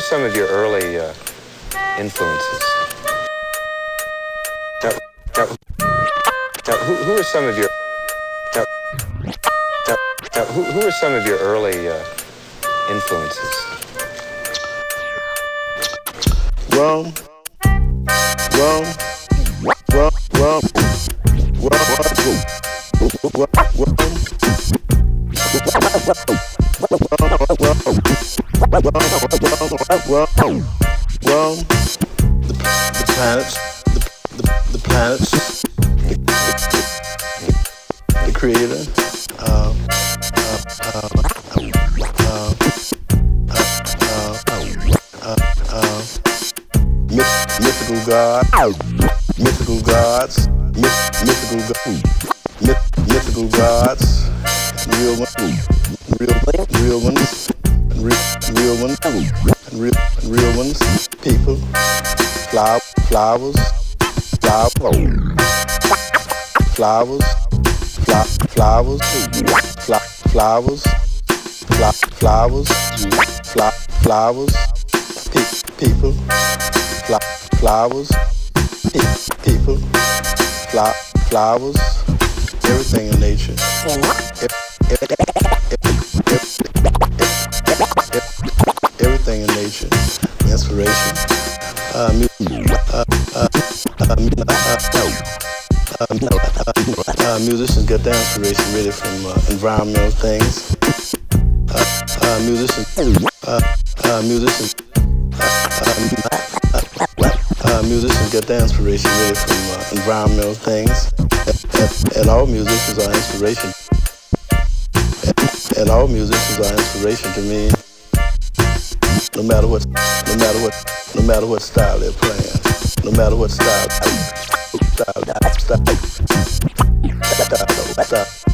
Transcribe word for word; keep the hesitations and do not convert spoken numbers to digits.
some of your early uh, influences? Now, now, now who, who are some of your now, now, now, who, who are some of your early uh, influences? Rum, rum, rum, rum, rum, the planets, the, the, the planets, the, the creator, uh, uh, uh, uh, uh, uh, uh, myth, mythical god, mythical gods, myth, mythical gods, myth, mythical gods, real ones, real, real ones, real, real ones, real, real ones, people, flower, flowers, flower, flowers, fla, flowers, fla, flowers, fla, flowers, fla, flowers, pe, people, fla, flowers, pe, people, fla, flowers, everything in nature. Everything in nature, inspiration. Uh, mu- uh, uh, uh, uh, uh, uh, musicians get their inspiration really from uh, environmental things. Uh, uh, musicians, uh, uh, musicians, uh, uh, uh, musicians get their inspiration really from uh, environmental things. And, and all musicians are inspiration. And all musicians are inspiration to me. No matter what, no matter what, no matter what style they're playing, no matter what style, style, style, style, style, style.